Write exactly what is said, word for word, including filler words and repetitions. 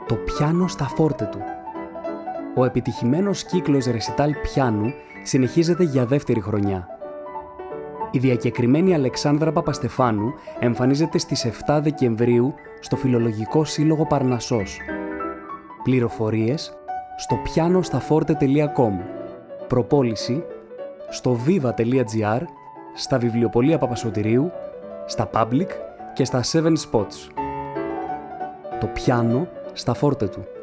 Το πιάνο στα φόρτε του. Ο επιτυχημένος κύκλος ρεσιτάλ πιάνου συνεχίζεται για δεύτερη χρονιά. Η διακεκριμένη Αλεξάνδρα Παπαστεφάνου εμφανίζεται στις επτά Δεκεμβρίου στο Φιλολογικό Σύλλογο Παρνασσός. Πληροφορίες στο πιάνοσταφόρτε τελεία κομ. Προπόληση στο viva τελεία gr, στα βιβλιοπωλεία Παπασωτηρίου, στα Public και στα Seven Spots. Το πιάνο στα φόρτε του.